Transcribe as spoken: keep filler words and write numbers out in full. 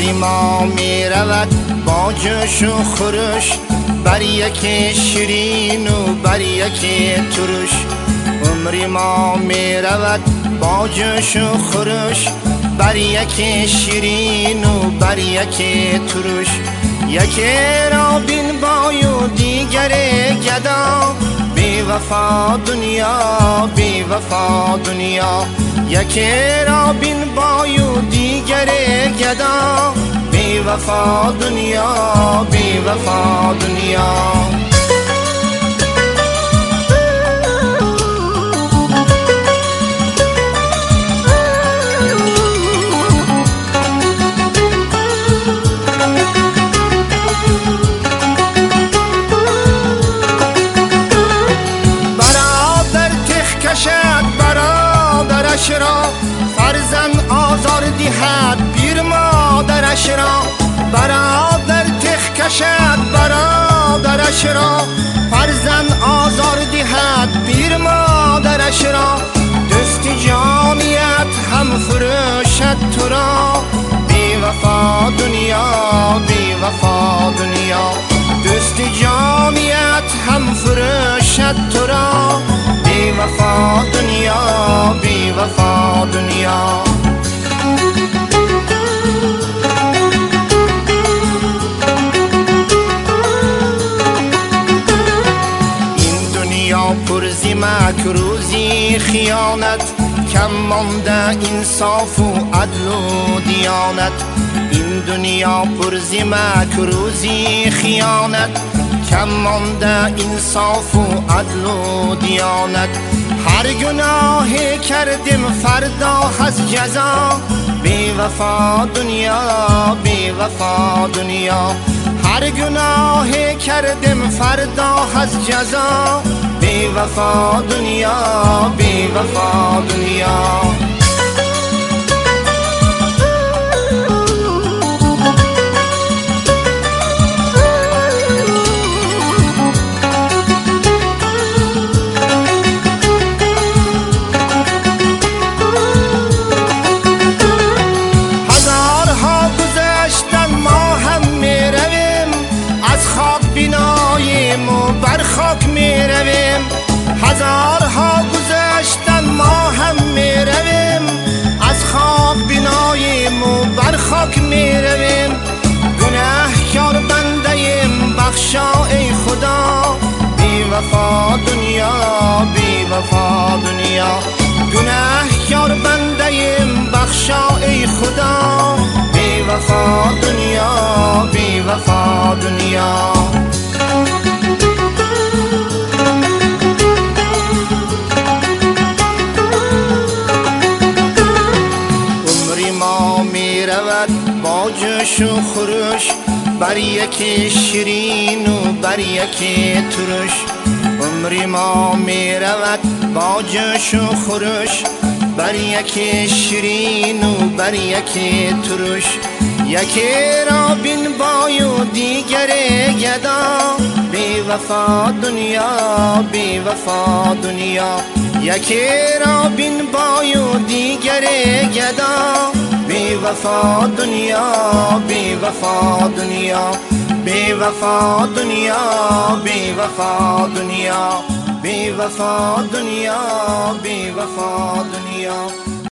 عمری ما می رود با جوش و خروش، بر یک شیرین و بر یک ترش. عمری ما می رود با جوش و خروش، بر یک شیرین و بر یک ترش. یکی را بین بای و دیگر گدا، بی وفا دنیا بی وفا دنیا. یکی را بین بای و دیگر گدا، بی وفا دنیا بی وفا دنیا. برادرش را فرزند آزار دهد پیر مادرش را. برادر تخ کشد برادرش را، فرزند آزار دهد پیر مادرش را. دست جانیت هم فروشد تو را، بی وفا دنیا بی وفا دنیا. دست جانیت هم فروشد تو را، بی وفا دنیا بی وفا دنیا. این دنیا پر ز مکروزی خیانت، کم مانده انصاف و عدل و دیانت. این دنیا پر ز مکروزی خیانت، کم مانده انصاف و عدل و دیانت. هر گناهی کردیم فردا هست جزا، بی وفا دنیا بی وفا دنیا. هر گناهی کردیم فردا هست جزا، بی وفا دنیا بی وفا دنیا. بر خاک می رویم، هزارها گذشتن ما هم می رویم. از خاک بیناییم و بر خاک می رویم. گناهکار بنده ایم بخشا ای خدا، بی وفا دنیا بی وفا دنیا. گناهکار بنده ایم بخشا ای خدا، بی وفا دنیا بی وفا دنیا. با جوش و خروش، بر یک شیرین و بر یک ترش. عمری ما می رود با جوش و خروش، بر یک شیرین و بر یک ترش. یکی را بین بای و دیگر گدا، بی وفا دنیا بی وفا دنیا. یکی را بین بای و دیگر گدا، بی وفا دنیا بی وفا دنیا. بی وفا دنیا بی وفا دنیا. بی وفا دنیا بی وفا دنیا.